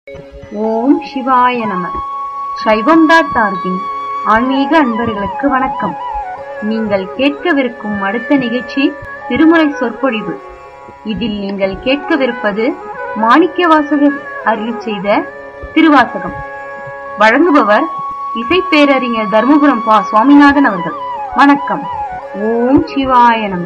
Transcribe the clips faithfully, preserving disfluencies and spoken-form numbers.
ஓம் சிவாய நம. சைவம் டாட் ஆர்கின் ஆன்மீக அன்பர்களுக்கு வணக்கம். நீங்கள் கேட்கவிருக்கும் அடுத்த நிகழ்ச்சி திருமுறை சொற்பொழிவு. இதில் நீங்கள் கேட்கவிருப்பது மாணிக்கவாசகர் அருளிச் செய்த திருவாசகம். வழங்குபவர் இசைப்பேரறிஞர் தர்மபுரம் பா சுவாமிநாதன் அவர்கள். வணக்கம். ஓம் சிவாய நம.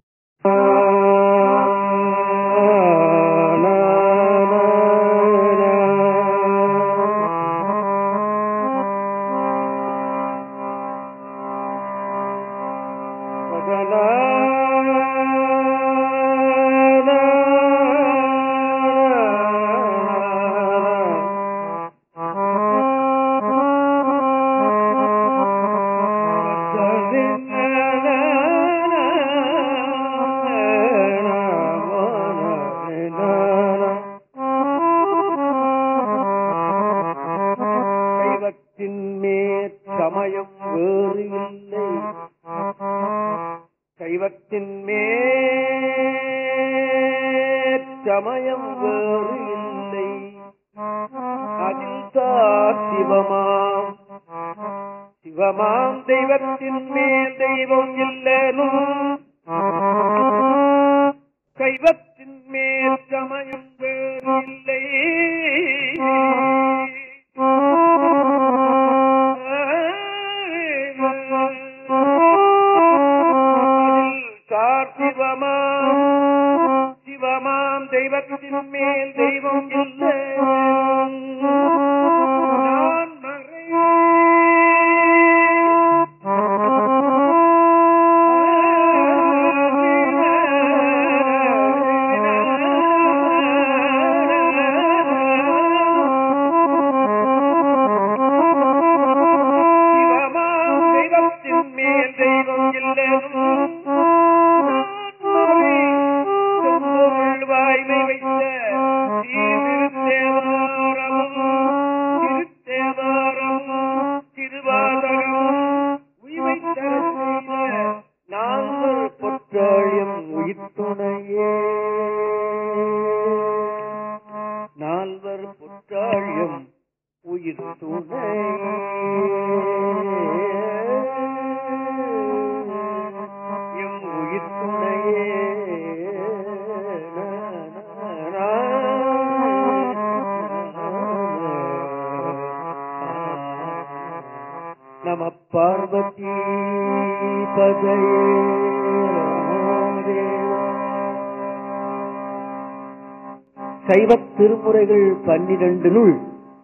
சைவத் திருமுறைகள் பன்னிரண்டினுள்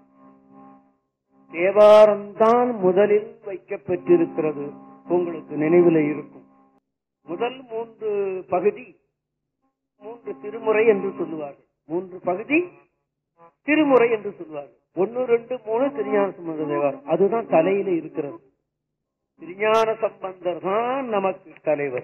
தேவாரம்தான் முதலில் வைக்கப்பட்டிருக்கிறது. உங்களுக்கு நினைவில் இருக்கும். முதல் மூன்று பகுதி மூன்று திருமுறை என்று சொல்லுவார்கள். மூன்று பகுதி திருமுறை என்று சொல்லுவார்கள். ஒன்னு ரெண்டு மூணு திருஞான சம்பந்த தேவாரம், அதுதான் தலையில இருக்கிறது. திருஞான சம்பந்தர் தான் நமக்கு தலைவர்.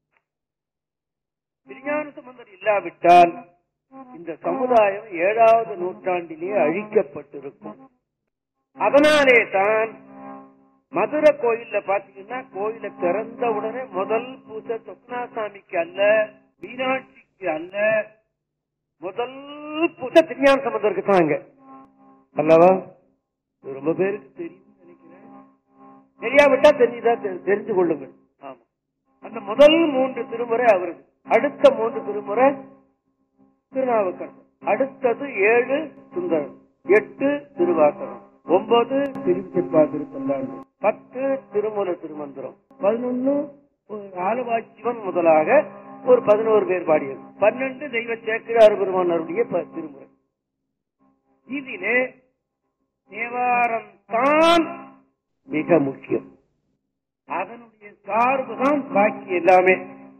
திருஞான சம்பந்தர் இல்லாவிட்டால் இந்த சமுதாயம் ஏழாவது நூற்றாண்டிலேயே அழிக்கப்பட்டிருக்கும். அதனாலே தான் மதுரை கோயில்ல பாத்தீங்கன்னா, கோயில திறந்த உடனே முதல் பூஜை சொப்னாசாமிக்கு அல்ல, மீனாட்சிக்கு அல்ல, முதல் பூஜை திருஞான சம்பந்தருக்கு தாங்க அல்லவா? ரொம்ப பேருக்கு தெரியும் நினைக்கிறேன். தெரியாவிட்டா தெரிஞ்சா தெரிஞ்சு கொள்ளுங்கள். ஆமா, அந்த முதல் மூன்று திருமுறை அவருக்கு, அடுத்த மூன்று திருமுறை திருநாவுக்கரசர், அடுத்தது ஏழு சுந்தரம், எட்டு திருவாசகம், ஒன்பது திருச்சிப்பா திருத்தொண்டாண்டு, பத்து திருமூல திருமந்திரம், பதினொன்னு ஆலவாச்சிவன் முதலாக ஒரு பதினோரு பேர் பாடியது, பன்னெண்டு தெய்வ சேக்கிழார் பெருமானருடைய திருமுறை. இதிலே தேவாரம் தான் மிக முக்கியம். அதனுடைய சார்பு தான் பாக்கி எல்லாமே.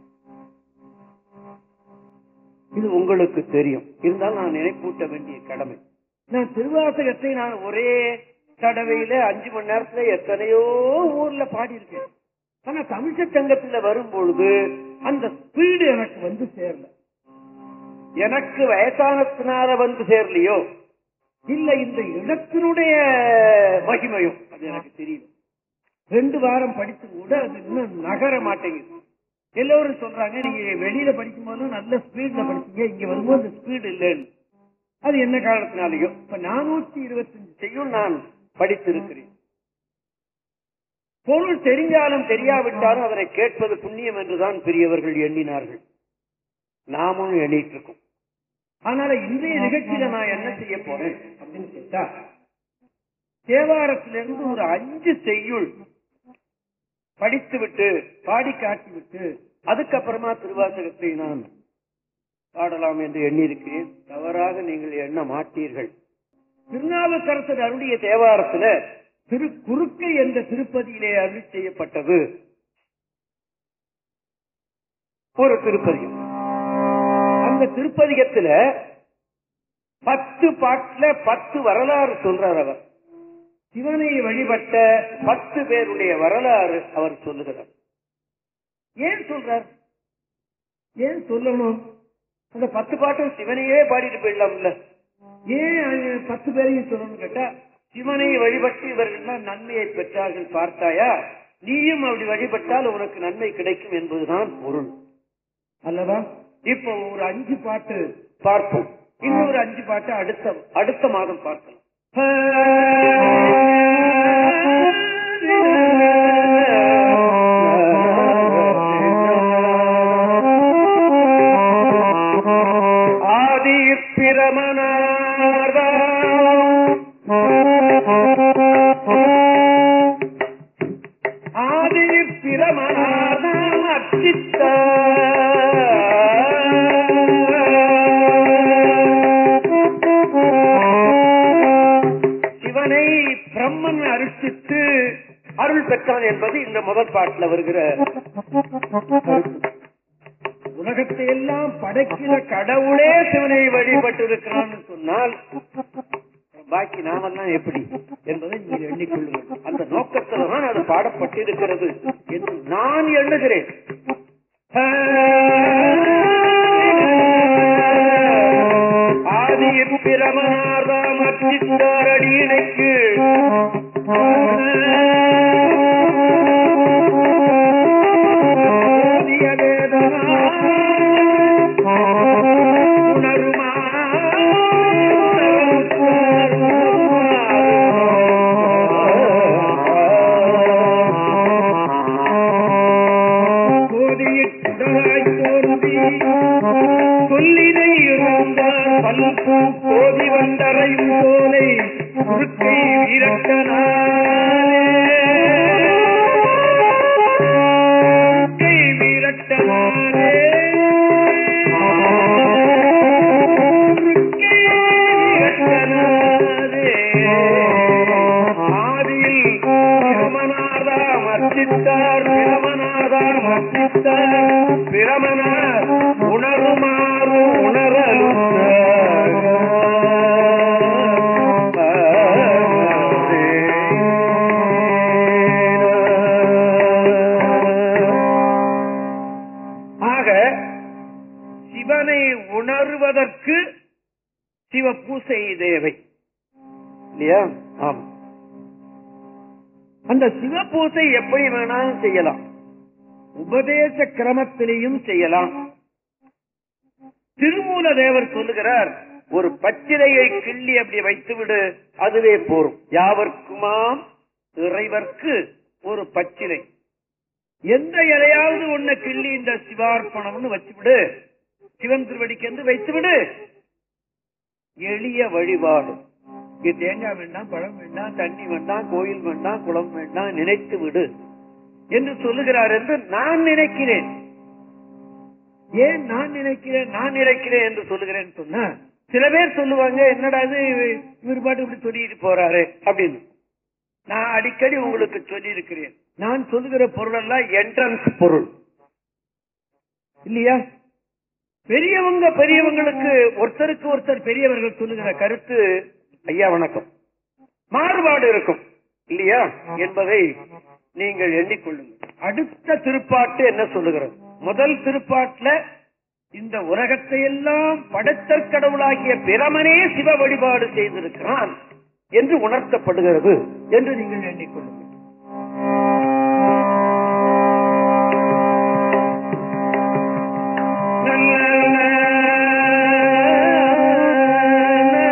இது உங்களுக்கு தெரியும். இருந்தாலும் நான் நினைப்பூட்ட வேண்டிய கடமை. நான் திருவாசகத்தை நான் ஒரே தடவையில அஞ்சு மணி நேரத்துல எத்தனையோ ஊர்ல பாடியிருக்கேன். ஆனா தமிழ்ச்ச சங்கத்துல வரும்பொழுது அந்த ஸ்பீடு எனக்கு வந்து சேரல. எனக்கு வயசானத்தினால வந்து சேரலையோ இல்ல இந்த இடத்தினுடைய மகிமையும் அது எனக்கு தெரியும். ரெண்டு வாரம் படித்து கூட அது இன்னும் நகர மாட்டேங்குது. எல்லோரும் சொல்றாங்க, நீங்க வெளியில படிக்கும் போது நல்ல ஸ்பீட்ல படிச்சீங்க, இங்க வரும்போது அந்த ஸ்பீடு இல்லைன்னு. அது என்ன காரணத்தினாலேயோ இப்ப நானூத்தி இருபத்தி அஞ்சு செய்யுள் நான் படித்திருக்கிறேன். பொருள் தெரிஞ்சாலும் தெரியாவிட்டாலும் அவரை கேட்பது புண்ணியம் என்றுதான் பெரியவர்கள் எண்ணினார்கள். நாமும் எண்ணிட்டு இருக்கோம். அதனால இன்றைய நிகழ்ச்சியில நான் என்ன செய்ய போறேன் அப்படின்னு கேட்டா, தேவாரத்திலிருந்து ஒரு அஞ்சு செய்யுள் படித்து விட்டு பாடி காட்டி விட்டு அதுக்கப்புறமா திருவாசகத்தை நான் பாடலாம் என்று எண்ணியிருக்கிறேன். தவறாக நீங்கள் எண்ண மாட்டீர்கள். திருநாவுக்கரசர் அருளிய தேவாரத்துல திரு குறுக்கை என்ற திருப்பதியிலே அருளி செய்யப்பட்டது ஒரு திருப்பதிகம். அந்த திருப்பதிகத்துல பத்து பாட்டுல பத்து வரலாறு சொல்றார். அவர் சிவனை வழிபட்ட பத்து பேருடைய வரலாறு அவர் சொல்லுகிறார். ஏன் சொல்றார்? ஏன் சொல்லணும்? அந்த பத்து பாட்டும் சிவனையே பாடிட்டு போயிடலாம்ல, ஏன் பத்து பேரையும் சொல்லணும்னு கேட்டா, சிவனை வழிபட்டு இவர்கள் நன்மையை பெற்றார்கள் பார்த்தாயா, நீயும் அப்படி வழிபட்டால் உனக்கு நன்மை கிடைக்கும் என்பதுதான் பொருள் அல்லவா? இப்போ ஒரு அஞ்சு பாட்டு பார்ப்போம். இன்னொரு அஞ்சு பாட்டு அடுத்த அடுத்த மாதம் பார்க்கலாம். ஆதி பிரமணார்தா ஆதி பிரமணார்தா அச்சித்தா பிரம்மன் அருட்சித்து அருள் பெற்றான் என்பது இந்த முதல் பாட்டில் வருகிற. உலகத்தை எல்லாம் படைக்கிற கடவுளே சிவனை வழிபட்டு இருக்கிறான்னு சொன்னால் பாக்கி நாமெல்லாம் எப்படி என்பதை நீங்கள் எண்ணிக்கொள்ளுங்கள். அந்த நோக்கத்தில் தான் அது பாடப்பட்டிருக்கிறது என்று நான் எண்ணுகிறேன். ஆதியில் பிரமனார்தாம் அச்சித்தார் அடியினைக்கு உணருமா கோதியிட்டுடலாய் தோன்றி சொல்லினை இருந்தார் பல்பூ கோதி வந்தரையும் சோலை குறுக்கை வீரட்டனாரே குறுக்கை வீரட்டனாரே குறுக்கை வீரட்டனாரே ஆதியில் பிரமனாதா மர்த்தித்தார் பிரமனாதா மர்த்தித்தார் பிரமனார் உணருமாறு உணரலுற்ற உணர்வதற்கு சிவ பூசை தேவை இல்லையா? ஆம். அந்த சிவ பூசை எப்படி வேணாலும் செய்யலாம், உபதேச கிரமத்திலையும் செய்யலாம். திருமூல தேவர் சொல்லுகிறார், ஒரு பச்சிலையை கிள்ளி அப்படி வைத்துவிடு, அதுவே போரும். யாவர்க்குமாம் இறைவர்க்கு ஒரு பச்சிலை. எந்த இலையாவது ஒண்ணு கிள்ளி இந்த சிவார்ப்பணம்னு வச்சுவிடு, சிவன் திருவடிக்கு என்று வைத்துவிடு. எளிய வழிபாடு. இங்க தேங்காய் வேண்டாம், பழம் வேண்டாம், தண்ணி வேண்டாம், கோயில் வேண்டாம், குளம் வேண்டாம், நினைத்து விடு என்று சொல்லுகிறார் என்று நான் நினைக்கிறேன். ஏன் நான் நினைக்கிறேன் நான் நினைக்கிறேன் என்று சொல்லுகிறேன் சொன்ன சில பேர் சொல்லுவாங்க, என்னடா இது இவர் பாட்டு இப்படி சொல்லிட்டு போறாரு அப்படின்னு. நான் அடிக்கடி உங்களுக்கு சொல்லி இருக்கிறேன், நான் சொல்லுகிற பொருள் எல்லாம் என்ட்ரன்ஸ் பொருள் இல்லையா? பெரியவங்க பெரியவங்களுக்கு ஒருத்தருக்கு ஒருத்தர் பெரியவர்கள் சொல்லுகிற கருத்து, ஐயா வணக்கம், மாறுபாடு இருக்கும் இல்லையா என்பதை நீங்கள் எண்ணிக்கொள்ளுங்கள். அடுத்த திருப்பாட்டு என்ன சொல்லுகிறது? முதல் திருப்பாட்டுல இந்த உலகத்தை எல்லாம் படைத்தற் கடவுளாகிய பிரமனே சிவ வழிபாடு செய்திருக்கிறான் என்று உணர்த்தப்படுகிறது என்று நீங்கள் எண்ணிக்கொள்ளுங்கள். நல்ல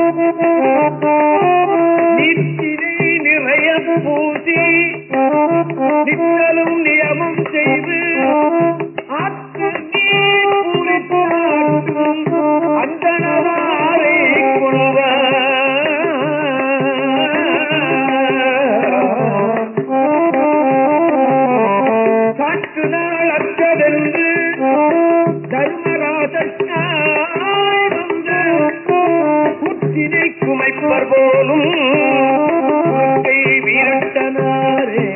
நித்திரை நிறைய பூசி நித்தலும் நியமம் செய்து ஆற்று நீர் பூரித்தாட்டும் அந்தனவாரை கொள்வ காற்று நாள் அற்றதென்று தர்மராஜாய் வந்து குற்றினை குமைப்பர் போலும் வீரட்டனாரே.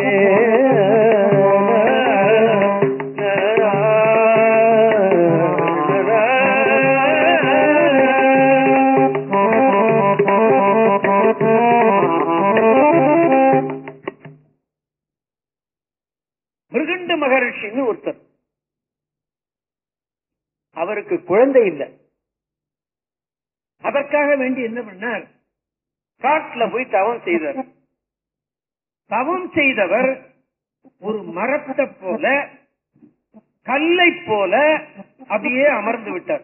மிருகண்ட மகரிஷின்னு ஒருத்தர், அவருக்கு குழந்தை இல்லை. அதற்காக வேண்டி என்ன பண்ணார், காட்டுல போய் தவம் செய்தார். தவம் செய்தவர் ஒரு மரத்தை போல கல்லை போல அப்படியே அமர்ந்து விட்டார்.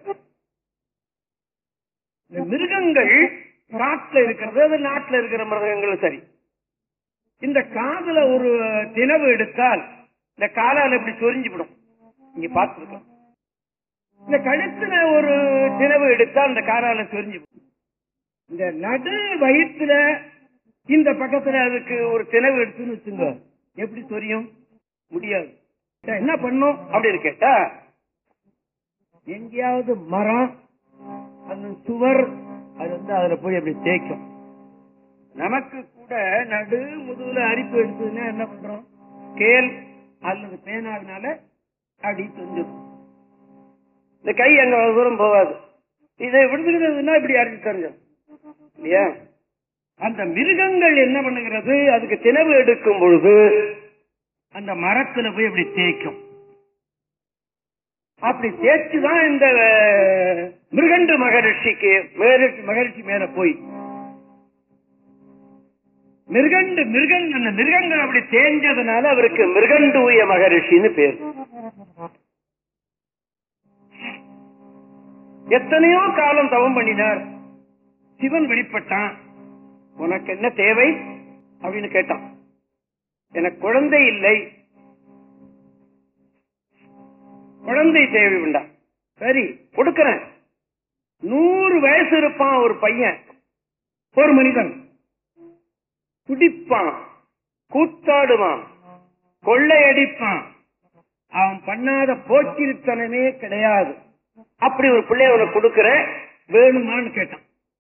இந்த மிருகங்கள் காட்டுல இருக்கிறது, அது நாட்டுல இருக்கிற மிருகங்களும் சரி, இந்த காதுல ஒரு தினவு எடுத்தால் இந்த காலால இப்படி சொரிஞ்சுவிடும். இங்க பார்த்துருக்கோம். இந்த கழுத்துல ஒரு தினவு எடுத்தால் இந்த காலால சொரிஞ்சுவிடும். இந்த நடு வயிற்றுல இந்த பக்கத்துல அதுக்கு ஒரு தினவு எடுத்துன்னு வச்சுங்க, எப்படி சொரியும்? முடியாது. என்ன பண்ணும் அப்படின்னு கேட்டா, எங்கேயாவது மரம் அந்த சுவர் அது வந்து அதுல போய் அப்படி தேய்க்கும். நமக்கு கூட நடு முதுகுல அரிப்பு எடுத்ததுன்னா என்ன பண்றோம், கேல் அல்லது பேனாவினால அடி தொஞ்சிடும். இந்த கை அங்க தூரம் போகாது. இதை விடுதுகிறதுனா இப்படி அரிச்சு தெரிஞ்சோம் இல்லையா? அந்த மிருகங்கள் என்ன பண்ணுகிறது, அதுக்கு தினவு எடுக்கும் பொழுது அந்த மரத்துல போய் அப்படி தேய்க்கும். அப்படி தேய்ச்சுதான் இந்த மிருகண்டு மகரிஷிக்கு மகரிஷி மேல போய் மிருகண்டு மிருகன் அந்த மிருகங்கள் அப்படி தேஞ்சதுனால அவருக்கு மிருகண்டூய மகரிஷின்னு பேர். எத்தனையோ காலம் தவம் பண்ணினார். சிவன் வெளிப்பட்டான். உனக்கு என்ன தேவை அப்படின்னு கேட்டான். எனக்கு குழந்தை இல்லை, குழந்தை தேவை உண்டா? சரி கொடுக்கிறேன். நூறு வயசு இருப்பான் ஒரு பையன், ஒரு மனிதன். குடிப்பான், கூத்தாடுவான், கொள்ளையடிப்பான். அவன் பண்ணாத போக்கிரித்தனமே கிடையாது. அப்படி ஒரு பிள்ளைய உனக்கு கொடுக்கிற, வேணுமான்னு கேட்டான்.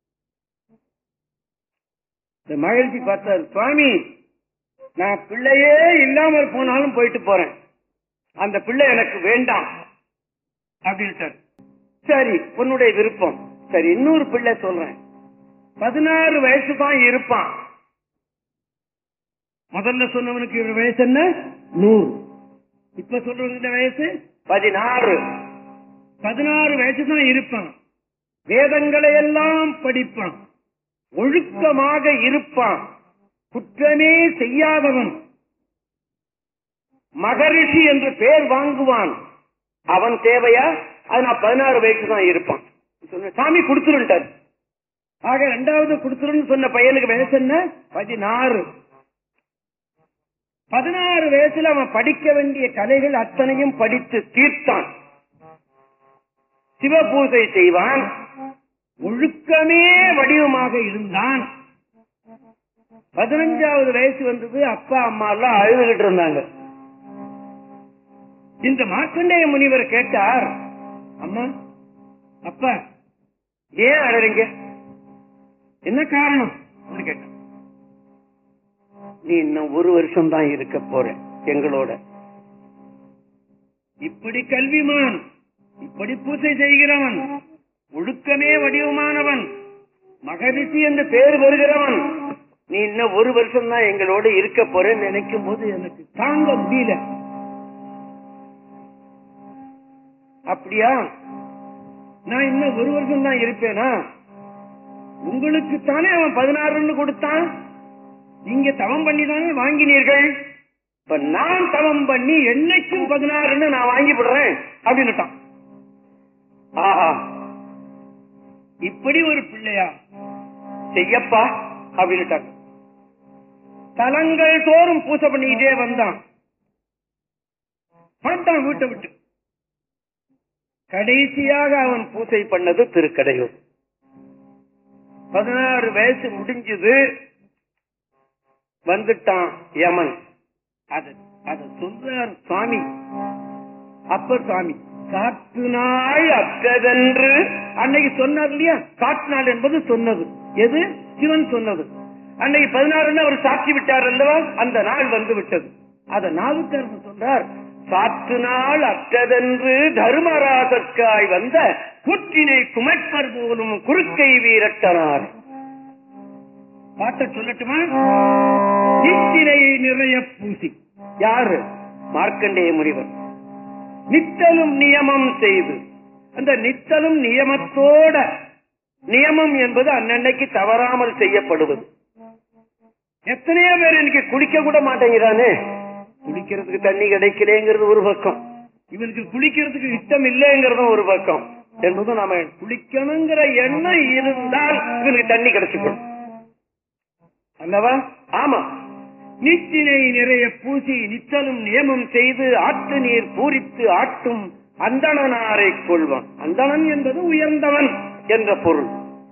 இந்த மகிழ்ச்சி பார்த்தார். சுவாமி, நான் பிள்ளையே இல்லாமல் போனாலும் போயிட்டு போறேன், அந்த பிள்ளை எனக்கு வேண்டாம் அப்படின்னு. சரி உன்னுடைய விருப்பம். சரி இன்னொரு பிள்ளை சொல்றேன், பதினாறு வயசு தான் இருப்பான். முதல்ல சொன்னவனுக்கு வயசு என்ன, நூறு. இப்ப சொல்றவனுக்கு வயசு பதினாறு. பதினாறு வயசு தான் இருப்பான். வேதங்களை எல்லாம் படிப்பான், ஒழுக்கமாக இருப்பான், குற்றமே செய்யாதவன், மகரிஷி என்று பெயர் வாங்குவான். அவன் தேவையா? அது நான் பதினாறு வயசு தான் இருப்பான். சாமி கொடுத்துருட்டார். ஆக இரண்டாவது கொடுத்துருன்னு சொன்ன பையனுக்கு வயசு என்ன, பதினாறு. பதினாறு வயசுல அவன் படிக்க வேண்டிய கலைகள் அத்தனையும் படித்து தீர்த்தான். சிவ பூஜை செய்வான், ஒழுக்கமே வடிவமாக இருந்தான். பதினஞ்சாவது வயசு வந்தது, அப்பா அம்மா எல்லாம் அழுதுகிட்டு இருந்தாங்க. இந்த மார்க்கண்டேய முனிவர் கேட்டார், அம்மா அப்பா ஏன் அழறீங்க, என்ன காரணம் கேட்டார். நீ இன்னும் ஒரு வருஷம் தான் இருக்க போற எங்களோட. இப்படி கல்விமான், இப்படி பூஜை செய்கிறவன், ஒழுக்கமே வடிவமானவன், மகரிஷி என்று பேர் வருகிறவன், நீ இன்னும் ஒரு வருஷம் தான் எங்களோட இருக்க போறேன்னு நினைக்கும் போது எனக்கு தாங்க முடியல. அப்படியா, நான் இன்னும் ஒரு வருஷம் தான் இருப்பேனா? உங்களுக்கு தானே அவன் பதினாறுன்னு கொடுத்தான், நீங்க தவம் பண்ணி தானே வாங்கினீர்கள். இப்ப நான் தவம் பண்ணி என்னைக்கும் பதினாறுன்னு நான் வாங்கி விடுறேன் அப்படின்னுட்டான். ஆஹா, இப்படி ஒரு பிள்ளையா? செய்யப்பா அப்படின்ட்டாங்க. தலங்கள் தோறும் பூசை பண்ணிக்கிட்டே வந்தான். பார்த்தான் வீட்டை விட்டு. கடைசியாக அவன் பூசை பண்ணது திருக்கடையூர். பதினாறு வயசு முடிஞ்சது. வந்துட்டான் யமன். அது அது சொல்றார் சுவாமி, அப்பர் சுவாமி. காற்று நாள் அக்கதென்று அன்னைக்கு சொன்னார் இல்லையா? காற்று நாள் என்பது சொன்னது எது? சிவன் சொன்னது. அன்னைக்கு பதினாறு அவர் சாட்சி விட்டார் அல்லவா? அந்த நாள் வந்து விட்டது. அத நாவுக்கரசர் சொல்றார், காற்று நாள் அக்கதென்று தர்மராசற்காய் வந்த கூற்றினை குமைப்பர் போலும் குறுக்கை வீரட்டனார். பாட்ட சொல்லட்டுமா? நித்திரை நிறைய பூசி. யாரு? மார்க்கண்டேய முனிவர். நித்தலும் நியமம் செய்து. அந்த நித்தலும் நியமத்தோட, நியமம் என்பது அன்னன்னைக்கு தவறாமல் செய்யப்படுவது. எத்தனையோ பேர் இன்னைக்கு குளிக்க கூட மாட்டேங்கிறானே. குளிக்கிறதுக்கு தண்ணி கிடைக்கலங்கிறது ஒரு பக்கம், இவனுக்கு குளிக்கிறதுக்கு இஷ்டம் இல்லைங்கிறதும் ஒரு பக்கம் என்பது. நாம குளிக்கணுங்கிற எண்ணம் இருந்தால் இவனுக்கு தண்ணி கிடைச்சுக்கணும் அல்லவா? ஆமா. நீச்சினை நிறைய பூசி நித்தலும் நியமம் செய்து ஆற்று நீர் பூரித்து ஆட்டும் அந்தணனாரை கொள்வான். அந்தணன் என்பது உயர்ந்தவன் என்ற பொருள்.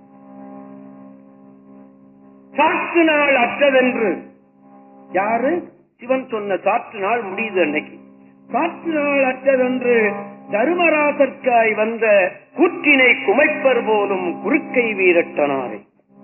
சாற்று நாள் அற்றதென்று யாரு? சிவன் சொன்ன சாற்று நாள் முடியுது அன்னைக்கு. சாற்று நாள் அற்றதென்று தர்மராசற்காய் வந்த கூற்றினை குமைப்பர் போலும் குறுக்கை வீரட்டனாரை.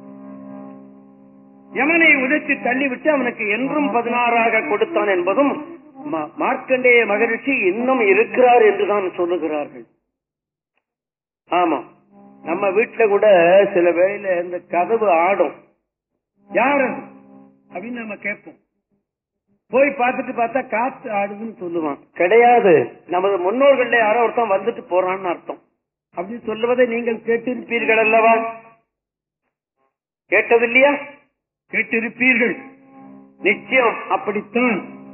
யமனை உதைத்து தள்ளிவிட்டு அவனுக்கு என்றும் பதினாறாக கொடுத்தான் என்பதும் மார்க்கண்டேய மகரிஷி இன்னும் இருக்கிறார் என்றுதான் சொல்லுகிறார்கள். ஆமா, நம்ம வீட்டுல கூட சில வேளையில இந்த கதவு ஆடும். யார் அது அப்படின்னு நம்ம கேட்போம். போய் பார்த்துட்டு பார்த்தா காத்து ஆடுதுன்னு சொல்லுவான். கிடையாது, நமது முன்னோர்கள் யாரோ ஒருத்தன் வந்துட்டு போறான்னு அர்த்தம் அப்படின்னு சொல்லுவதை நீங்கள் கேட்டிருப்பீர்கள் அல்லவா? கேட்டது இல்லையா? கேட்டிருப்பீர்கள் நிச்சயம். அப்படித்தான்.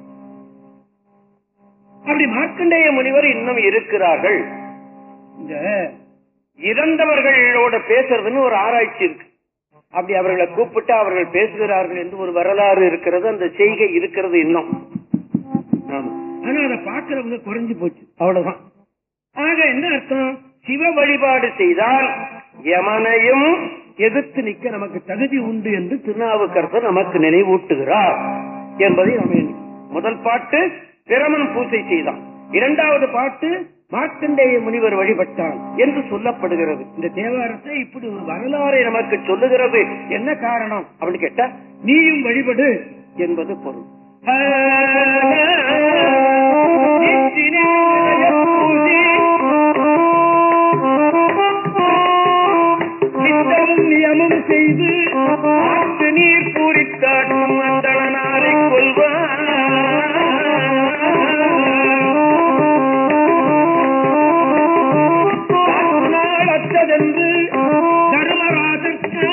அப்படி மார்க்கண்டேய முனிவர் இன்னும் இருக்கிறார்கள். இந்த இறந்தவர்களோட பேசுறதுன்னு ஒரு ஆராய்ச்சி இருக்கு. அப்படி அவர்களை கூப்பிட்டு அவர்கள் பேசுகிறார்கள் என்று ஒரு வரலாறு இருக்கிறது. அந்த செய்கை இருக்கிறது இன்னும். ஆனா அதை பார்க்கிறவங்க குறைஞ்சு போச்சு, அவ்வளவுதான். ஆக என்ன அர்த்தம்? சிவ வழிபாடு செய்தால் யமனையும் எதிர்த்து நிற்க நமக்கு தகுதி உண்டு என்று திருநாவுக்கரசர் நமக்கு நினைவூட்டுகிறார் என்பதை நம்ம. முதல் பாட்டு பிரமன் பூசை செய்தான். இரண்டாவது பாட்டு மார்க்கண்டேய முனிவர் வழிபட்டான் என்று சொல்லப்படுகிறது. இந்த தேவாரத்தை இப்படி ஒரு வரலாறை நமக்கு சொல்லுகிறது. என்ன காரணம் அப்படின்னு கேட்டா, நீயும் வழிபடு என்பது பொருள். நியமம் செய்து ஆற்று நீர் பூரித்தாட்டும் அந்தணனாரை கொள்வான். அற்றதென்று தர்மராஜற்கு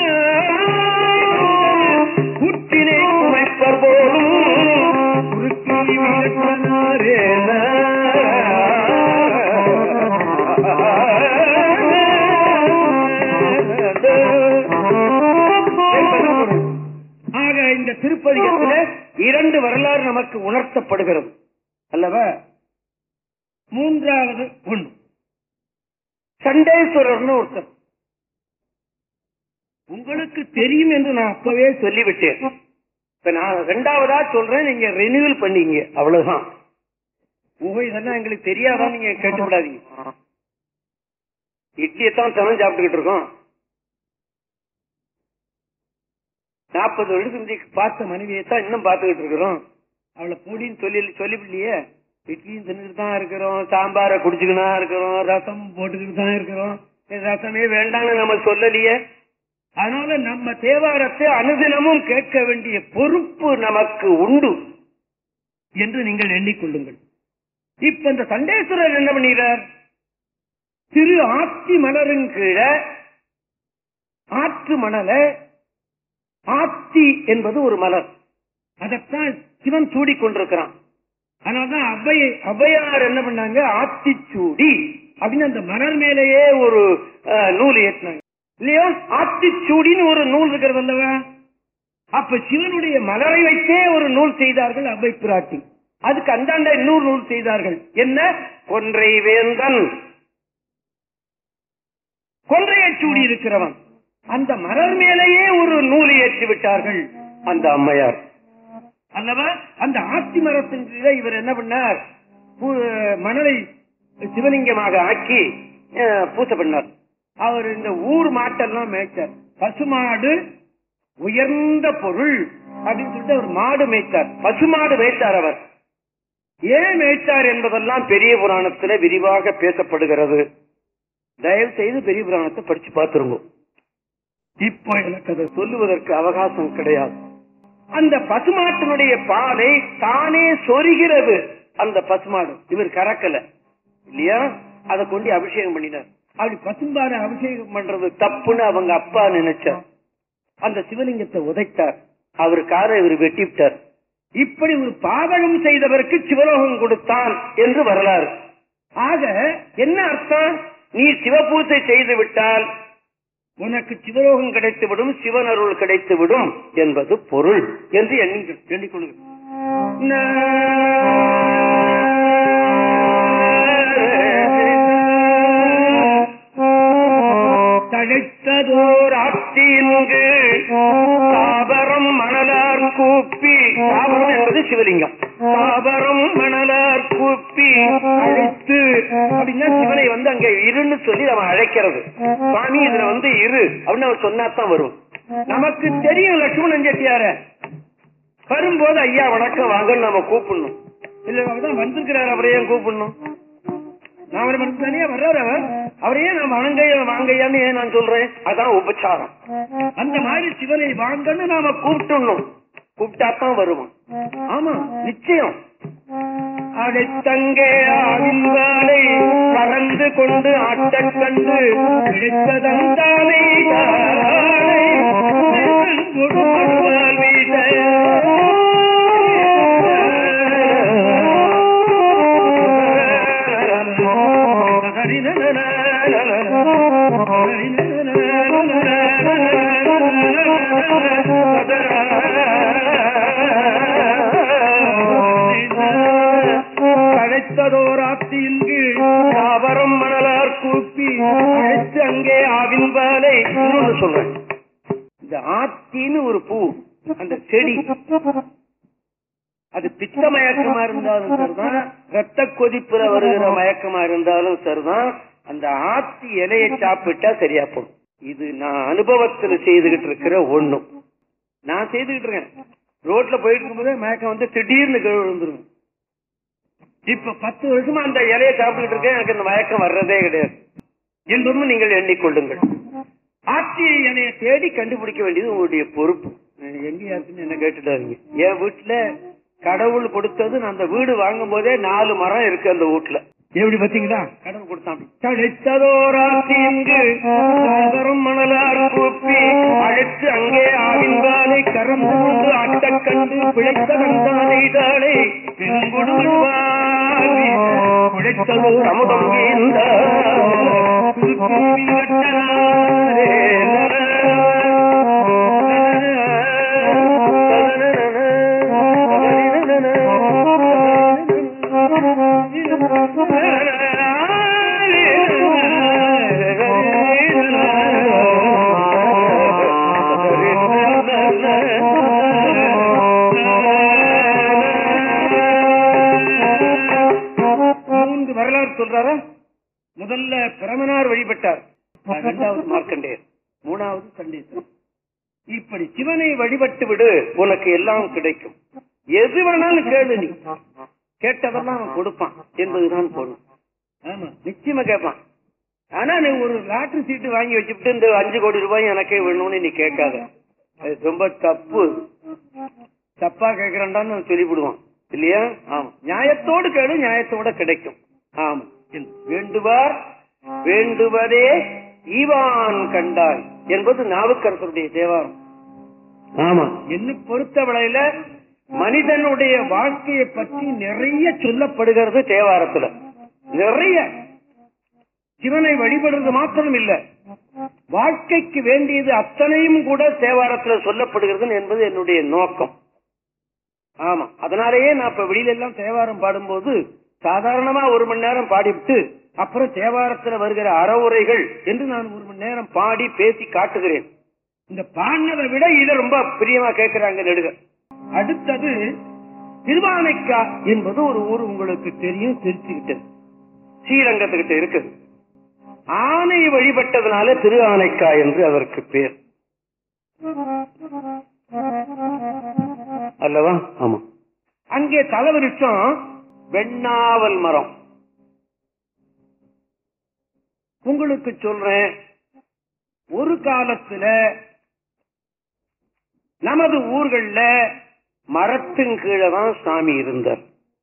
குற்றினை குமைப்பர் போலும் குறுக்கை வீரட்டனாரே. ஆக இந்த திருப்பதிகத்தில் இரண்டு வரலாறு நமக்கு உணர்த்தப்படுகிறது அல்லவா? மூன்றாவது ஒன்று, சண்டேஸ்வரர்னு ஒருத்தர். உங்களுக்கு தெரியும் என்று நான் அப்பவே சொல்லிவிட்டேன். இப்ப நான் ரெண்டாவதா சொல்றேன், நீங்க ரெனியூவல் பண்ணீங்க, அவ்வளவுதான். ஓ, இதெல்லாம் எங்களுக்கு தெரியாதான் நீங்க கேட்டுவிடாதீங்க. இட்லியத்தான் தினம் சாப்பிட்டுக்கிட்டு இருக்கோம். நாற்பது வருஷத்துக்கு பார்த்த மனைவியத்தான் இன்னும் பார்த்துக்கிட்டு இருக்கிறோம். அவளை பூடின்னு சொல்லி சொல்லிவிடலையே. இட்லியும் தின்னுட்டு தான் இருக்கிறோம், சாம்பாரை குடிச்சுக்கிட்டு தான் இருக்கிறோம், ரசம் போட்டுக்கிட்டு தான் இருக்கிறோம். ரசமே வேண்டாம்னு நம்ம சொல்லலையே. அதனால நம்ம தேவாரத்தை அனுதினமும் கேட்க வேண்டிய பொறுப்பு நமக்கு உண்டு என்று நீங்கள் எண்ணிக்கொள்ளுங்கள். இப்ப இந்த சண்டேஸ்வரர் என்ன பண்ணுகிறார்? திரு ஆத்தி மலரின் கீழே ஆற்று மணலை, ஆத்தி என்பது ஒரு மலர், அதைத்தான் சிவன் சூடி கொண்டிருக்கிறான். அதனால்தான் அவ்வை அவ்வையார் என்ன பண்ணாங்க? ஆத்திச்சூடி அப்படின்னு அந்த மலர் மேலேயே ஒரு நூல் ஏற்றினாங்க. இல்லையா? ஆத்திச்சூடின்னு ஒரு நூல் இருக்கிறது அல்லவா? அப்ப சிவனுடைய மலரை வைத்தே ஒரு நூல் செய்தார்கள் அவ்வை பிராட்டி. அதுக்கு அந்தாண்ட இன்னொரு நூல் செய்தார்கள். என்ன? கொன்றை வேந்தன், கொன்றையை சூடி இருக்கிறவன். அந்த மலர் மேலேயே ஒரு நூலை ஏற்றி விட்டார்கள் அந்த அம்மையார் அல்லவா? அந்த ஆத்தி மரத்தின் கீழே இவர் என்ன பண்ணார்? மணலை சிவலிங்கமாக ஆக்கி பூசை பண்ணார். அவர் இந்த ஊர் மாட்டெல்லாம் மேய்ச்சார். பசுமாடு உயர்ந்த பொருள் அப்படின்னு சொல்லிட்டு அவர் மாடு மேய்த்தார். பசுமாடு மேய்த்தார். அவர் ஏன் மேய்த்தார் என்பதெல்லாம் பெரிய புராணத்தில் விரிவாக பேசப்படுகிறது. தயவு செய்து பெரிய புராணத்தை படிச்சு பார்த்துருங்க. இப்போ எனக்கு அதை சொல்லுவதற்கு அவகாசம் கிடையாது. அந்த பசுமாட்டினுடைய பாலை தானே சொருகிறது அந்த பசுமாடு. இவர் கறக்கல இல்லையா? அதை கொண்டு அபிஷேகம் பண்ணினார். அப்படி பசும்பாடு அபிஷேகம் பண்றது தப்புன்னு அவங்க அப்பா நினைச்சார். அந்த சிவலிங்கத்தை உதைத்தார். அவர் காரை இவர் வெட்டிவிட்டார். இப்படி ஒரு பாதகம் செய்தவருக்கு சிவலோகம் கொடுத்தான் என்று வரலாறு. ஆக என்ன அர்த்தம்? நீ சிவபூஜை செய்து விட்டால் உனக்கு சிவலோகம் கிடைத்துவிடும், சிவன் அருள் கிடைத்துவிடும் என்பது பொருள் என்று எண்ணிக்கொள்ளுங்கள். தழைத்ததோர் ஆத்தியங்கு தாபரம் மணலார் கூப்பி, தாபரம் என்பது சிவலிங்கம், தாபரம் மணலார் கூப்பி அழைத்து அப்படின்னா சிவனை வந்து அங்க இருன்னு சொல்லி நம்ம அழைக்கிறது. சுவாமி இதுல வந்து இரு அப்படின்னு அவர் சொன்னாத்தான் வரும். நமக்கு தெரியும் லட்சுமணன் செட்டியார வரும்போது ஐயா வணக்கம் வாங்கன்னு நம்ம கூப்பிடணும். இல்ல அவர்தான் வந்திருக்கிறார், அவரையே கூப்பிடணும். நான் தனியா வர்றாரு அவர், அவரையே நான் வணங்கைய வாங்கையான்னு ஏன் நான் சொல்றேன்? அதான் உபச்சாரம். அந்த மாதிரி சிவனை வாங்கன்னு நாம கூப்பிட்டணும். கூப்பிட்டாத்தான் வருவோம். ஆமா நிச்சயம். அடைத்தங்கே ஆவின்பாலை பறந்து கொண்டு ஆட்டக் கண்டு கிடைத்ததந்தானை அழைத்ததோராத்தியின்கு தாவரம் மணலார் கூப்பி அழைத்து அங்கே ஆவின்பாலை சொல்றேன். இந்த ஆத்தின்னு ஒரு பூ, அந்த செடி, அது பித்த மயக்கமா இருந்தாலும் சரிதான், ரத்த கொதிப்புல வருகிற மயக்கமா இருந்தாலும் சரிதான், அந்த ஆத்தி இலையை சாப்பிட்டா சரியா போகும். இது நான் அனுபவத்துல செய்துகிட்டு இருக்கிற ஒண்ணு. நான் செய்துகிட்டு இருக்கேன். ரோட்ல போயிட்டு இருக்கும்போதே மயக்கம் வந்து திடீர்னு கீழே விழுந்துருவேன். இப்ப பத்து வருஷமா அந்த இலையை சாப்பிட்டுட்டு இருக்கேன், எனக்கு அந்த மயக்கம் வர்றதே கிடையாது என்பதும் நீங்கள் எண்ணிக்கொள்ளுங்கள். ஆத்தி இலையை தேடி கண்டுபிடிக்க வேண்டியது உங்களுடைய பொறுப்பு. எங்கேயா இருக்குன்னு என்ன கேட்டுட்டாருங்க. என் வீட்டுல கடவுள் கொடுத்தது, நான் அந்த வீடு வாங்கும் போதே நாலு மரம் இருக்கு அந்த வீட்டுல. எப்படி பாத்தீங்களா? கடவுள் கொடுத்தான். மணலார் கூப்பி அழைத்து அங்கே ஆவின்பாலை கறந்து கொண்டு ஆட்டக் கண்டு பிழைத்த வந்தானே பிழைத்ததோர் அமுதம் வரலாறு சொல்றாரா? முதல்ல பிரமனார் வழிபட்டார், இரண்டாவது மார்க்கண்டேயர், மூணாவது சண்டீசன். இப்படி சிவனை வழிபட்டு விடு, உனக்கு எல்லாம் கிடைக்கும். எது வேணாலும் கேளு, நீ கேட்டதெல்லாம் அவன் கொடுப்பான் என்பதுதான் பொருள். ஆமா நிச்சயமா கேட்பான். ஆனா நீ ஒரு லாட்டரி சீட்டு வாங்கி வச்சுட்டு இந்த அஞ்சு கோடி ரூபாய் எனக்கே வேணும்னு நீ கேட்காத. அது ரொம்ப தப்பு. தப்பா கேட்கிறேன்டான்னு சொல்லிவிடுவான் இல்லையா? ஆமா, நியாயத்தோடு கேளு, நியாயத்தோட கிடைக்கும். ஆமா, வேண்டுவார் வேண்டுவதே ஈவான் கண்டாய் என்பது நாவுக்கரசருடைய தேவாரம். ஆமா, என்னை பொறுத்தவரையில மனிதனுடைய வாழ்க்கையை பற்றி நிறைய சொல்லப்படுகிறது தேவாரத்துல. நிறைய சிவனை வழிபடுறது மாத்திரம் இல்ல, வாழ்க்கைக்கு வேண்டியது அத்தனையும் கூட தேவாரத்தில் சொல்லப்படுகிறது என்பது என்னுடைய நோக்கம். ஆமா, அதனாலேயே நான் இப்ப வெளியில எல்லாம் தேவாரம் பாடும்போது சாதாரணமா ஒரு மணி நேரம் பாடிவிட்டு அப்புறம் தேவாரத்தில் வருகிற அறவுரைகள் என்று நான் ஒரு மணி நேரம் பாடி பேசி காட்டுகிறேன். இந்த பாடினதை விட இதை ரொம்ப பிரியமா கேட்கிறாங்க நெடுகர். அடுத்தது திருவானைக்கா என்பது ஒரு ஊர் உங்களுக்கு தெரியும், திருச்சிக்கிட்ட ஸ்ரீரங்கத்துக்கிட்ட இருக்கு. ஆனை வழிபட்டதுனால திரு ஆனைக்கா என்று அதற்கு பேர் அல்லவா? ஆமா. அங்கே தலவிருஷம் வெண்ணாவல் மரம். உங்களுக்கு சொல்றேன், ஒரு காலத்துல நமது ஊர்கள்ல மரத்தின் கீழே தான் சாமி இருந்தார்.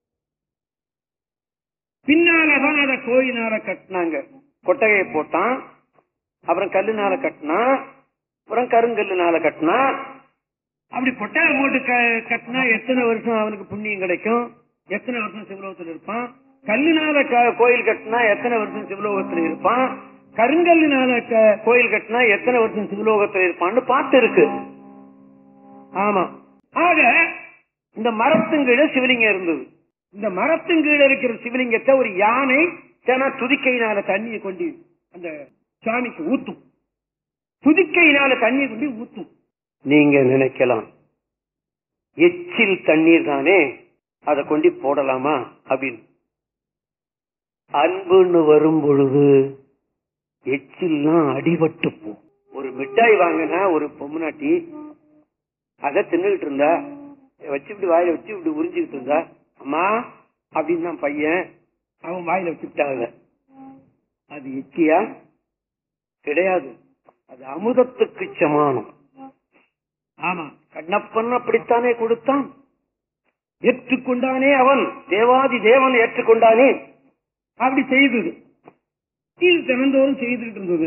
பின்னாலதான் அத கோயினால கட்டினாங்க. கொட்டகையை போட்டான், அப்புறம் கல்லுனால கட்டினா, அப்புறம் கருங்கல்லுனால கட்டினா. அப்படி கொட்டகை போட்டு கட்டினா எத்தனை வருஷம் அவனுக்கு புண்ணியம் கிடைக்கும், எத்தனை வருஷம் சிவலோகத்தில் இருப்பான். கல்லுனால கோயில் கட்டினா எத்தனை வருஷம் சிவலோகத்தில் இருப்பான், கருங்கல்லுனால கோயில் கட்டினா எத்தனை வருஷம் சிவலோகத்தில் இருப்பான்னு பாட்டு இருக்கு. ஆமா. ஆக இந்த மரத்துங்கீழ சிவலிங்கம் இருந்தது. இந்த மரத்துங்கீழ இருக்கிற சிவலிங்கத்தை ஒரு யானை துதிக்கையினால தண்ணியை கொண்டு அந்த சாமிக்கு ஊத்தும். துதிக்கையினால தண்ணியை கொண்டு ஊத்தும். நீங்க நினைக்கலாம், எச்சில் தண்ணீர் தானே, அதை கொண்டு போடலாமா அப்படின்னு. அன்புன்னு வரும் பொழுது எச்சில்லாம் அடிபட்டு போ. ஒரு மிட்டாய் வாங்கினா ஒரு பொம்முனாட்டி அதை தின்னுகிட்டு இருந்தா, வச்சு இப்படி வாயில வச்சு இப்படி உறிஞ்சுக்கிட்டு இருந்தா, அம்மா அப்படின்னு தான் பையன் அவன் வாயில வச்சுட்டாங்க. அது எச்சியா? கிடையாது, அது அமுதத்துக்கு சமானம். ஆமா, கண்ணப்பன் அப்படித்தானே கொடுத்தான், ஏற்றுக்கொண்டானே அவன், தேவாதி தேவன் ஏற்றுக்கொண்டானே. அப்படி செய்தது, இது தினந்தோறும் செய்துட்டு இருந்தது.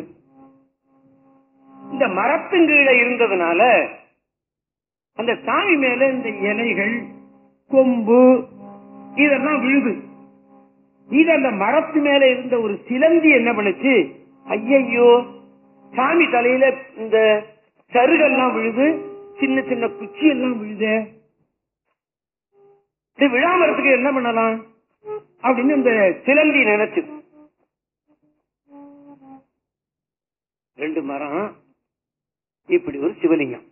இந்த மரத்தின் கீழே இருந்ததுனால அந்த சாமி மேல இந்த இலைகள் கொம்பு இதெல்லாம் விழுது. இது அந்த மரத்து மேல இருந்த ஒரு சிலந்தி என்ன பண்ணுச்சு, ஐயையோ சாமி தலையில இந்த சருகெல்லாம் விழுது, சின்ன சின்ன குச்சி எல்லாம் விழுது, இது விழாமறதுக்கு என்ன பண்ணலாம் அப்படின்னு இந்த சிலந்தி நினைச்சு ரெண்டு மரம் இப்படி ஒரு சிவலிங்கம்.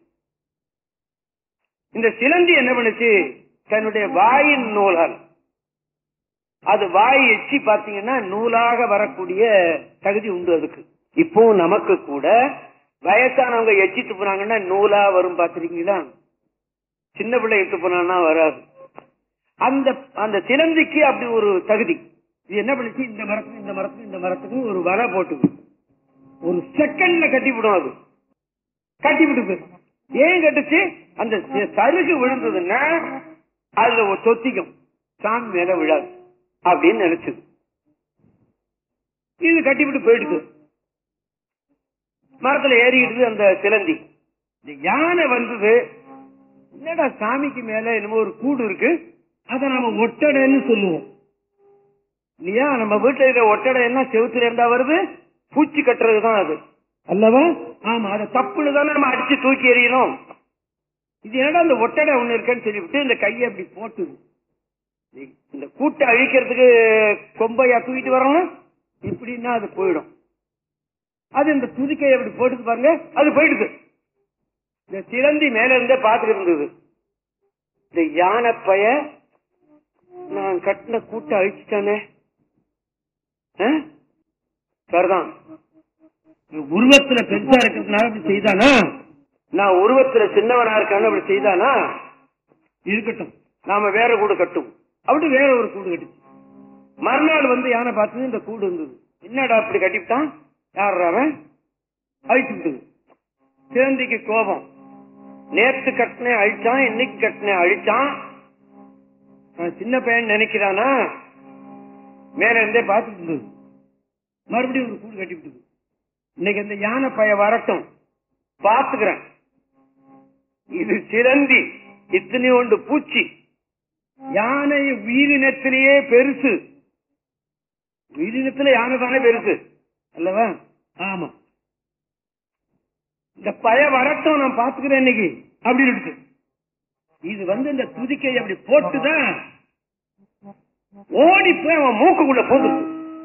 இந்த சிலந்தி என்ன பண்ணுச்சு, தன்னுடைய வாயின் நூலால், அது வாய் எச்சி பாத்தீங்கன்னா நூலாக வரக்கூடிய தகுதி உண்டு அதுக்கு. இப்போ நமக்கு கூட வயசானவங்க எச்சி துப்புனாங்கன்னா நூலா வரும் பாத்திருக்கீங்களா? சின்ன பிள்ளை எட்டு போனா வராது. அந்த அந்த சிலந்திக்கு அப்படி ஒரு தகுதி. இது என்ன பண்ணுச்சு, இந்த மரத்துக்கு இந்த மரத்துக்கு இந்த மரத்துக்கு ஒரு வலை போட்டு ஒரு செகண்ட்ல கட்டிவிடும். அது கட்டிவிட்டு ஏன் கட்டுச்சு, அந்த சருகு விழுந்ததுன்னா அதுல ஒரு சொத்திக்கும், சாமி மேல விழாது அப்படின்னு நினைச்சது. இது கட்டிவிட்டு போயிடுது, மரத்துல ஏறிடுது அந்த சிலந்தி. இந்த யானை வந்தது, என்னடா சாமிக்கு மேல என்னமோ ஒரு கூடு இருக்கு, அதை நம்ம ஒட்டடைன்னு சொல்லுவோம் இல்லையா? நம்ம வீட்டுல இருக்கிற ஒட்டடை என்ன செவுத்துல இருந்தா வருது, பூச்சி கட்டுறதுதான் அது அல்லவா? ஆமா, அதை தப்புன்னு தானே நம்ம அடிச்சு தூக்கி எறியணும். இது என்னடா அந்த ஒட்டடை ஒண்ணு இருக்குன்னு சொல்லிவிட்டு இந்த கையை அப்படி போட்டுது. இந்த கூட்டை அழிக்கிறதுக்கு கொம்பையா தூக்கிட்டு வரணும், இப்படின்னா அது போயிடும். அது இந்த துதிக்கையை அப்படி போட்டு பாருங்க, அது போயிடுது. இந்த சிலந்தி மேல இருந்தே பாத்துட்டு இருந்தது, இந்த யானை பைய நான் கட்டின கூட்டை அழிச்சுட்டானே, சரிதான் உருவத்துல பெருசா இருக்கிறதுனால அப்படி செய்தானா, நான் உருவத்துல சின்னவனா இருக்கான்னு அப்படி செய்தானா, இருக்கட்டும் நாம வேற கூடு கட்டும் அப்படி வேற ஒரு கூடு கட்டி. மறுநாள் வந்து யானை பார்த்து இந்த கூடு இருந்தது, என்னடா அப்படி கட்டிவிட்டான், யார் அவன், அழிச்சு விட்டது. சிலந்திக்கு கோபம், நேற்று கட்டினே அழிச்சான், இன்னைக்கு கட்டினே அழிச்சான், சின்ன பையன் நினைக்கிறானா, மேல இருந்தே பார்த்துட்டு இருந்தது. மறுபடியும் ஒரு கூடு கட்டி விட்டது. இன்னைக்கு அந்த யானை பைய வரட்டும் பாத்துக்கிறேன், இது சிலந்தி இத்தனை ஒன்று பூச்சி, யானை உயிரினத்திலேயே பெருசு, உயிரினத்துல யானை தானே பெருசு அல்லவா? ஆமா. இந்த பய வரட்டும் நான் பாத்துக்கிறேன் இன்னைக்கு அப்படின்னு இருக்கு. இது வந்து இந்த துதிக்கை அப்படி போட்டுதான் ஓடி போய் அவன் மூக்குக்குள்ள போகுது.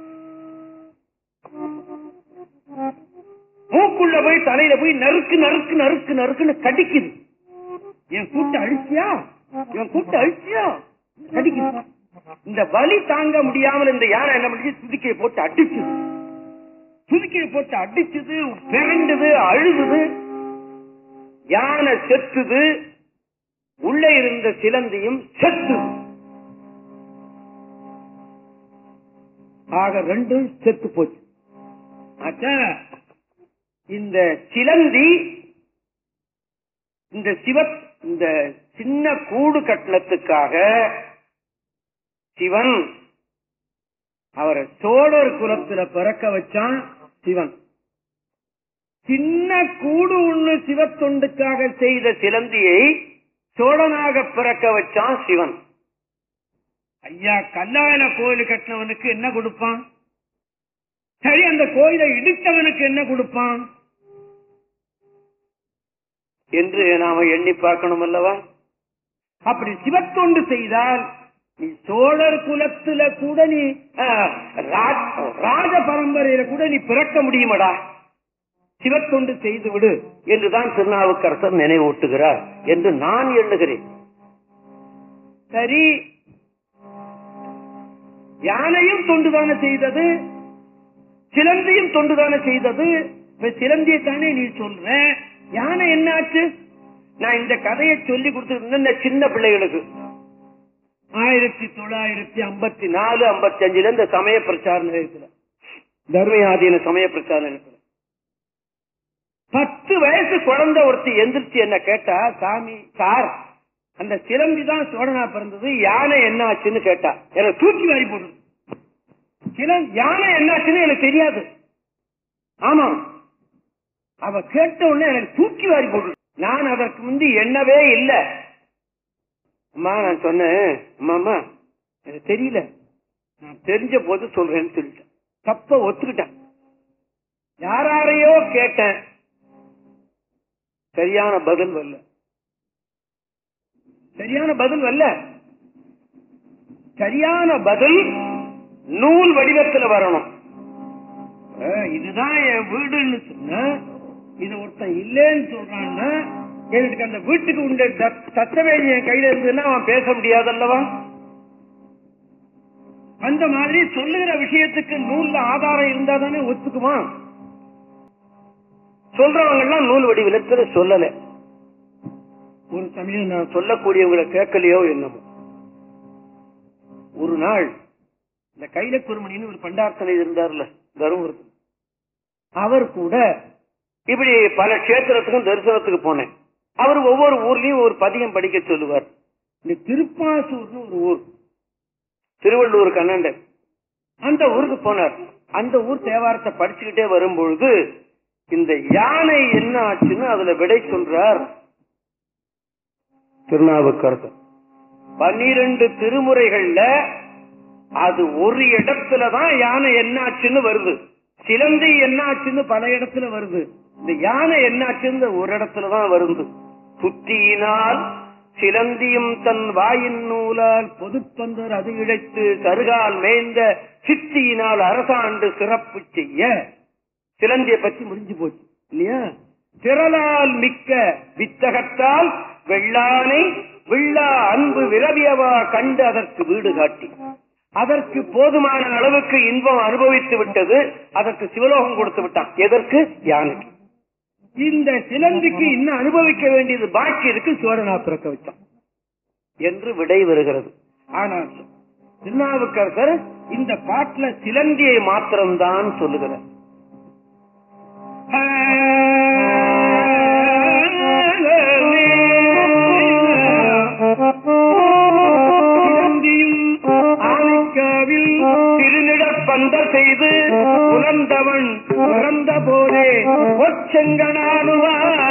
மூக்குள்ள போய் தலையில போய் நறுக்கு நறுக்கு நறுக்கு நறுக்குன்னு கடிக்குது. என் கூட்ட அழிச்சியா இவன் கூட்ட அழிச்சியா கடிக்குது. இந்த வலி தாங்க முடியாமல் இந்த யானை என்ன பண்ணி துதிக்கையை போட்டு அடிச்சுது. துதிக்கையை போட்டு அடிச்சது, பிறண்டது, அழுகுது. யானை செத்துது, உள்ளே இருந்த சிலந்தியும் செத்துது. ஆக ரெண்டும் செத்து போச்சு. இந்த சிலந்தி இந்த சிவ இந்த சின்ன கூடு கட்டணத்துக்காக சிவன் அவரை சோழர் குலத்துல பிறக்க வச்சான். சிவன் சின்ன கூடு ஒண்ணு சிவத்தொண்டுக்காக செய்த சிலந்தியை சோழனாக பிறக்க வச்சான் சிவன். ஐயா, கல்லாயில கோயில் கட்டினவனுக்கு என்ன கொடுப்பான்? சரி, அந்த கோயிலை இடித்தவனுக்கு என்ன கொடுப்பான் என்று நாம எண்ணி பார்க்கணும் அல்லவா? அப்படி சிவத்தொண்டு செய்தால் நீ சோழர் குலத்துல கூட நீ ராஜ பரம்பரையில கூட நீ பிறக்க முடியுமடா, சிவத்தொண்டு செய்து விடு என்றுதான் திருநாவுக்கரசர் நினைவூட்டுகிறார் என்று நான் எண்ணுகிறேன். சரி, யானையும் தொண்டுதானே செய்தது, சிலந்தியும் தொண்டுதானே செய்தது. சிலந்தியை தானே நீ சொல்ற, யானை என்ன ஆச்சு? நான் இந்த கதையை சொல்லி கொடுத்துருந்தேன் இந்த சின்ன பிள்ளைகளுக்கு. ஆயிரத்தி தொள்ளாயிரத்தி ஐம்பத்தி நாலு ஐம்பத்தி அஞ்சுல இந்த சமய பிரச்சார நிலையத்துல, தர்மயாதீன சமய பிரச்சார நிலையத்துல பத்து வயசு குழந்தை ஒருத்தி எந்திரிச்சு என்ன கேட்டா, சாமி சார் அந்த சிலம்பி தான் சோழனா பிறந்தது, யானை என்ன ஆச்சுன்னு கேட்டா. எனக்கு தூக்கி வாரி போடுது. யானை என்ன ஆச்சுன்னு எனக்கு தெரியாது. ஆமா, அவ கேட்ட உடனே எனக்கு தூக்கி வாரி போடுது. நான் அதற்கு முந்தி எண்ணவே இல்லை. அம்மா நான் சொன்னேன், அம்மா எனக்கு தெரியல, நான் தெரிஞ்ச போது சொல்றேன்னு சொல்லிட்டேன். தப்ப ஒத்துக்கிட்டேன். யாரையோ கேட்டேன், சரியான பதில் வரல. சரியான பதில் வரல. சரியான பதில் நூல் வடிவத்தில் வரணும். இதுதான் என் வீடுன்னு சொன்ன, இது ஒருத்தன் இல்லேன்னு சொல்றான்னா எனக்கு அந்த வீட்டுக்கு உண்ட தத்தவேதி என் கையில இருந்ததுன்னா அவன் பேச முடியாதல்லவா? அந்த மாதிரி சொல்லுகிற விஷயத்துக்கு நூல்ல ஆதாரம் இருந்தா தானே ஒத்துக்குமா? சொல்றவங்க எல்லாம் நூல் வடிவத்தில் சொல்லல. ஒரு சமயம் நான் சொல்லக்கூடியவங்களை கேட்கலையோ என்னமோ. ஒரு நாள் இந்த கைல குருமணின்னு ஒரு பண்டார்த்தனை இருந்தார்ல தருமபுரத்தில், அவர் கூட இப்படி பல கஷேத்திரத்துக்கும் தரிசனத்துக்கு போனேன். அவர் ஒவ்வொரு ஊர்லயும் ஒரு பதிகம் படிக்க சொல்லுவார். இந்த திருப்பாசூர்னு ஒரு ஊர், திருவள்ளூர் கண்ணண்ட, அந்த ஊருக்கு போனார். அந்த ஊர் தேவாரத்தை படிச்சுக்கிட்டே வரும்பொழுது இந்த யானை என்ன ஆச்சுன்னு அதுல விடை சொல்றார் திருநாவுக்கரசர். பன்னிரண்டு திருமுறைகள்ல அது ஒரு இடத்துலதான் யானை என்னாச்சுன்னு வருது, சிலந்தி என்னாச்சுன்னு பல இடத்துல வருது. இந்த யானை என்னாச்சுன்னு ஒரு இடத்துலதான் வருது. புத்தியினால் சிலந்தியும் தன் வாயின் நூலால் பொதுப்பந்தர் அது இழைத்து கருகால் மேய்ந்த சித்தியினால் அரசாண்டு சிறப்பு செய்ய. சிலந்தியை பற்றி முடிஞ்சு போச்சு இல்லையா? திரளால் மிக்க வித்தகத்தால் வெள்ளானை வில்லா அன்பு விரவியவா கண்டு அதற்கு வீடு காட்டி, அதற்கு போதுமான அளவுக்கு இன்பம் அனுபவித்து விட்டது, அதற்கு சிவலோகம் கொடுத்து விட்டான். எதற்கு? யானைக்கு. இந்த சிலந்திக்கு இன்னும் அனுபவிக்க வேண்டியது பாக்கி இருக்கு, சோழனா பிறக்க வச்சான் என்று விடை வருகிறது. ஆனால் திருநாவுக்கரசர் இந்த பாட்டுல சிலந்தியை மாத்திரம்தான் சொல்லுகிறார். திருநிடப்பந்தர் செய்து உணர்ந்தவன் பிறந்த போதே ஒச்செங்கனானுவான்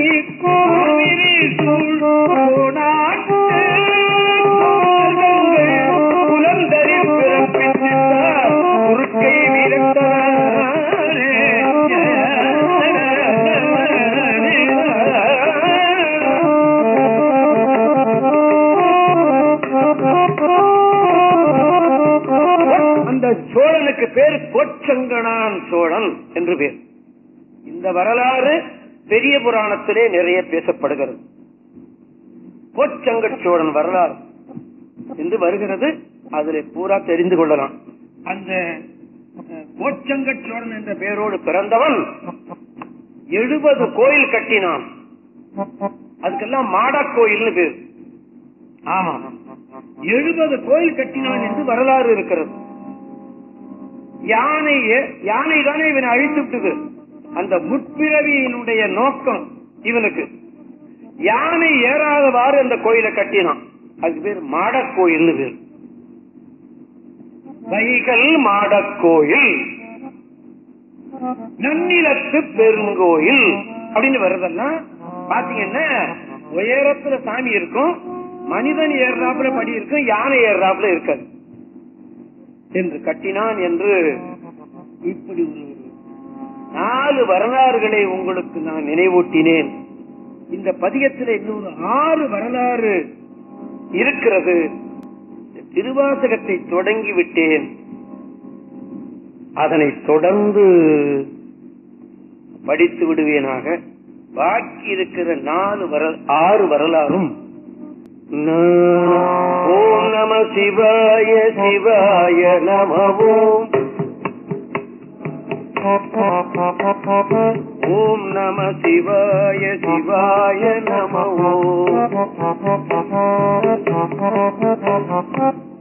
நீ கோவிரி சூழ் நாட்டு சோழனுக்கு பேர் கோச்சங்கனான் சோழன் என்று பேர். இந்த வரலாறு பெரிய புராணத்திலே நிறைய பேசப்படுகிறது. கோச்சங்க சோழன் வரலாறு என்று வருகிறது. அதில் பூரா தெரிந்து கொள்ளலாம். அந்த கோச்சங்க சோழன் என்ற பெயரோடு பிறந்தவன் எழுபது கோயில் கட்டினான். அதுக்கெல்லாம் மாடக்கோயில் பேர். ஆமா, எழுபது கோயில் கட்டினான் என்று வரலாறு இருக்கிறது. யானை யானை தானே இவனை அழித்து விட்டது. அந்த முற்பிறவியினுடைய நோக்கம் இவனுக்கு யானை ஏறாதவாறு அந்த கோயிலை கட்டினான். அதுக்கு பேர் மாடக்கோயில் பேர். வைகல் மாடக்கோயில், நன்னிலத்து பெருங்கோயில் அப்படின்னு வருதெல்லாம் பாத்தீங்கன்னா உயரத்துல சாமி இருக்கும், மனிதன் ஏறாப்புல படி இருக்கும், யானை ஏறாப்புல இருக்காது என்று கட்டினான் என்று இப்படி ஒரு நாலு வரலாறுகளை உங்களுக்கு நான் நினைவூட்டினேன். இந்த பதிகத்தில் இன்னொரு ஆறு வரலாறு இருக்கிறது. திருவாசகத்தை தொடங்கி விட்டேன். அதனை தொடர்ந்து படித்து விடுவேனாக. பாக்கி இருக்கிற நாலு ஆறு வரலாறும் ஓம் நம சிவாய சிவாய நமவோ, ஓம் நம சிவாய சிவாய நமவோ.